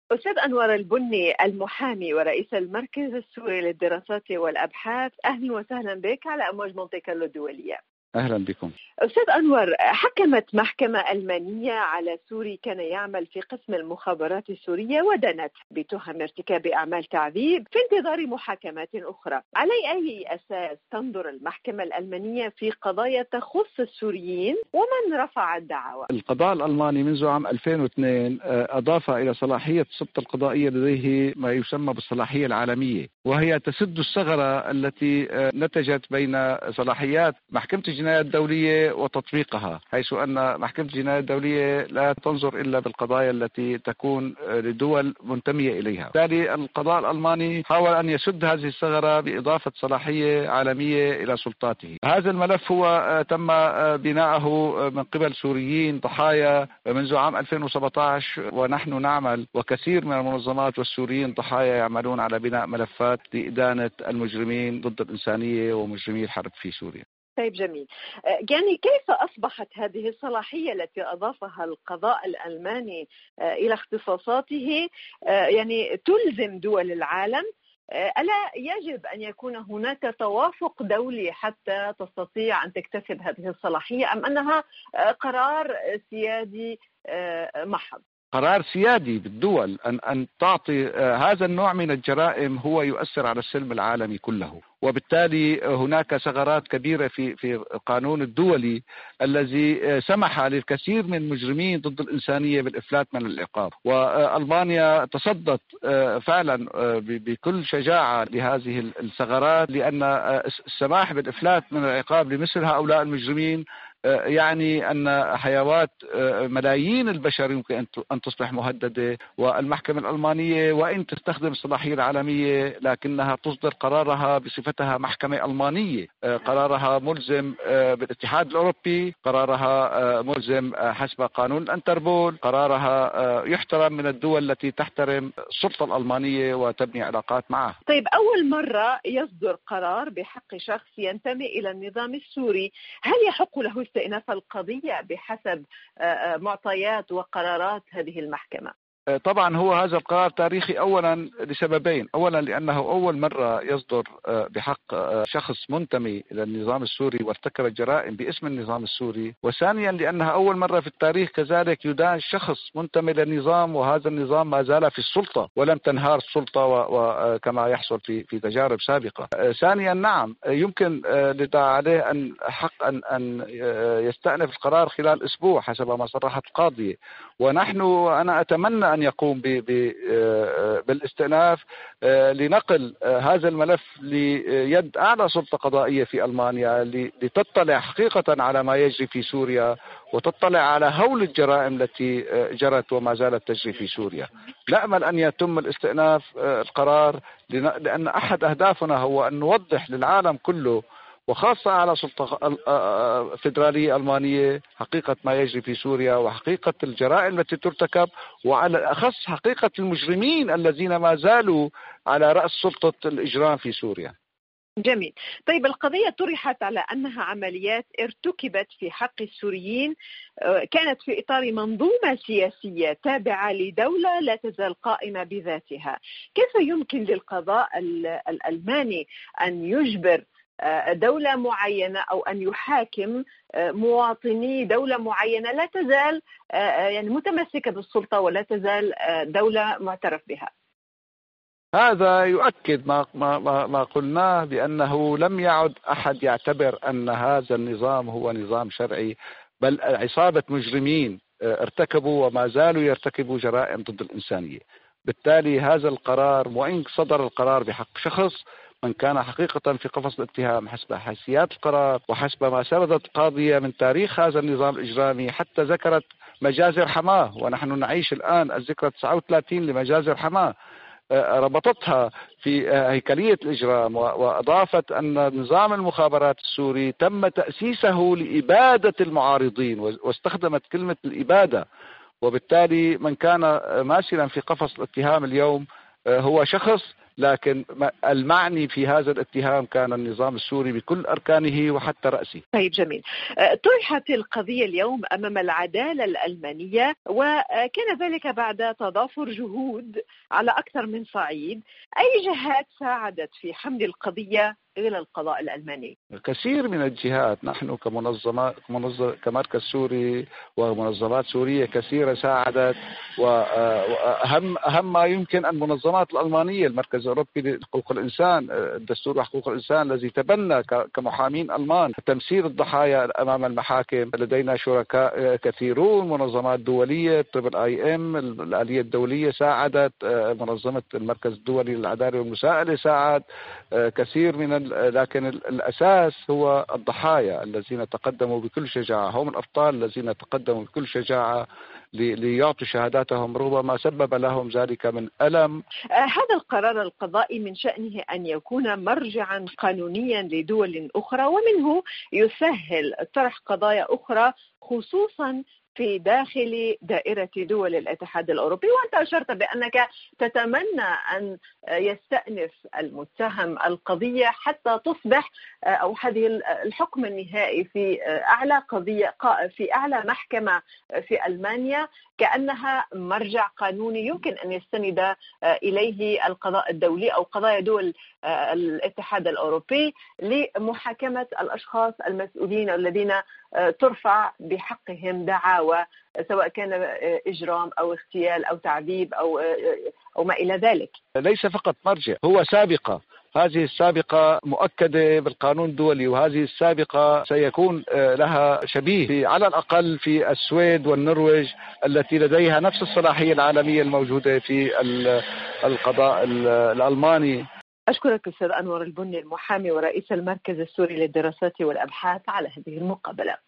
أستاذ أنور البني، المحامي ورئيس المركز السوري للدراسات والأبحاث، أهلا وسهلا بك على أمواج مونتي كارلو الدولية. أهلا بكم. أستاذ أنور، حكمت محكمة ألمانية على سوري كان يعمل في قسم المخابرات السورية ودنت بتهم ارتكاب أعمال تعذيب في انتظار محاكمات أخرى. على أي أساس تنظر المحكمة الألمانية في قضايا تخص السوريين ومن رفع الدعوى؟ القضاء الألماني منذ عام 2002 أضاف إلى صلاحية السلطة القضائية لديه ما يسمى بالصلاحية العالمية، وهي تسد الثغرة التي نتجت بين صلاحيات محكمة الجناية الدولية وتطبيقها، حيث أن محكمة الجناية الدولية لا تنظر إلا بالقضايا التي تكون لدول منتمية إليها. بالتالي القضاء الألماني حاول أن يسد هذه الثغرة بإضافة صلاحية عالمية إلى سلطاته. هذا الملف هو تم بناءه من قبل سوريين ضحايا منذ عام 2017، ونحن نعمل وكثير من المنظمات والسوريين ضحايا يعملون على بناء ملفات لإدانة المجرمين ضد الإنسانية ومجرمي الحرب في سوريا. طيب جميل. يعني كيف أصبحت هذه الصلاحية التي أضافها القضاء الألماني إلى اختصاصاته يعني تلزم دول العالم؟ ألا يجب أن يكون هناك توافق دولي حتى تستطيع أن تكتسب هذه الصلاحية، أم أنها قرار سيادي محض؟ قرار سيادي بالدول أن تعطي هذا النوع من الجرائم هو يؤثر على السلم العالمي كله، وبالتالي هناك ثغرات كبيرة في القانون الدولي الذي سمح للكثير من المجرمين ضد الإنسانية بالإفلات من العقاب. وألمانيا تصدت فعلا بكل شجاعة لهذه الثغرات، لأن السماح بالإفلات من العقاب لمثل هؤلاء المجرمين يعني أن حيوات ملايين البشر يمكن أن تصبح مهددة. والمحكمة الألمانية وإن تستخدم الصلاحية العالمية لكنها تصدر قرارها بصفتها محكمة ألمانية، قرارها ملزم بالاتحاد الأوروبي، قرارها ملزم حسب قانون الأنتربول، قرارها يحترم من الدول التي تحترم السلطة الألمانية وتبني علاقات معها. طيب، أول مرة يصدر قرار بحق شخص ينتمي إلى النظام السوري، هل يحق له استئناف القضية بحسب معطيات وقرارات هذه المحكمة؟ طبعا هو هذا القرار تاريخي أولا لسببين: أولا لأنه أول مرة يصدر بحق شخص منتمي إلى النظام السوري وارتكب الجرائم باسم النظام السوري، وثانيا لأنها أول مرة في التاريخ كذلك يدان شخص منتمي للنظام وهذا النظام ما زال في السلطة ولم تنهار السلطة وكما يحصل في تجارب سابقة. ثانيا نعم يمكن لدى عليه أن يستأنف القرار خلال أسبوع حسب ما صرحت القاضية، أنا أتمنى أن يقوم بالاستئناف لنقل هذا الملف ليد أعلى سلطة قضائية في ألمانيا لتطلع حقيقة على ما يجري في سوريا وتطلع على هول الجرائم التي جرت وما زالت تجري في سوريا. نأمل أن يتم الاستئناف القرار، لأن أحد أهدافنا هو أن نوضح للعالم كله وخاصة على سلطة فيدرالية ألمانية حقيقة ما يجري في سوريا وحقيقة الجرائم التي ترتكب، وعلى الأخص حقيقة المجرمين الذين ما زالوا على رأس سلطة الإجرام في سوريا. جميل. طيب، القضية طرحت على أنها عمليات ارتكبت في حق السوريين كانت في إطار منظومة سياسية تابعة لدولة لا تزال قائمة بذاتها. كيف يمكن للقضاء الألماني أن يجبر دولة معينة أو أن يحاكم مواطني دولة معينة لا تزال يعني متمسكة بالسلطة ولا تزال دولة معترف بها؟ هذا يؤكد ما قلناه بأنه لم يعد أحد يعتبر أن هذا النظام هو نظام شرعي، بل عصابة مجرمين ارتكبوا وما زالوا يرتكبوا جرائم ضد الإنسانية. بالتالي هذا القرار وإن صدر القرار بحق شخص من كان حقيقة في قفص الاتهام حسب حيثيات القرار وحسب ما سردت القاضية من تاريخ هذا النظام الإجرامي، حتى ذكرت مجازر حماه، ونحن نعيش الآن الذكرى 39 لمجازر حماه، ربطتها في هيكلية الإجرام وأضافت أن نظام المخابرات السوري تم تأسيسه لإبادة المعارضين واستخدمت كلمة الإبادة. وبالتالي من كان ماسلا في قفص الاتهام اليوم هو شخص لكن المعني في هذا الاتهام كان النظام السوري بكل أركانه وحتى رأسه. طيب جميل. طرحت القضية اليوم أمام العدالة الألمانية، وكان ذلك بعد تضافر جهود على أكثر من صعيد. أي جهات ساعدت في حمل القضية إلى القضاء الألماني؟ كثير من الجهات. نحن كمركز سوري ومنظمات سورية كثيرة ساعدت، وأهم ما يمكن المنظمات الألمانية، المركز الأوروبي لحقوق الإنسان، الدستور وحقوق الإنسان الذي تبنى كمحامين ألمان تمثيل الضحايا أمام المحاكم. لدينا شركاء كثيرون، منظمات دولية، IIM، الآلية الدولية ساعدت، منظمة المركز الدولي للعدالة والمساءلة ساعد كثير من لكن الأساس هو الضحايا الذين تقدموا بكل شجاعة، هم الأبطال الذين تقدموا بكل شجاعة ليعطوا شهاداتهم رغم سبب لهم ذلك من ألم. هذا القرار القضائي من شأنه أن يكون مرجعا قانونيا لدول أخرى، ومنه يسهل طرح قضايا أخرى خصوصا في داخل دائرة دول الاتحاد الأوروبي. وأنت أشرت بأنك تتمنى أن يستأنف المتهم القضية حتى تصبح أو هذه الحكم النهائي في أعلى قضية في أعلى محكمة في ألمانيا كأنها مرجع قانوني يمكن أن يستند إليه القضاء الدولي أو قضايا دول الاتحاد الأوروبي لمحاكمة الأشخاص المسؤولين الذين ترفع بحقهم دعاوى سواء كان إجرام أو اغتيال أو تعذيب أو ما إلى ذلك. ليس فقط مرجع، هو سابقة. هذه السابقة مؤكدة بالقانون الدولي، وهذه السابقة سيكون لها شبيه على الأقل في السويد والنرويج التي لديها نفس الصلاحية العالمية الموجودة في القضاء الألماني. أشكرك أستاذ أنور البني، المحامي ورئيس المركز السوري للدراسات والأبحاث، على هذه المقابلة.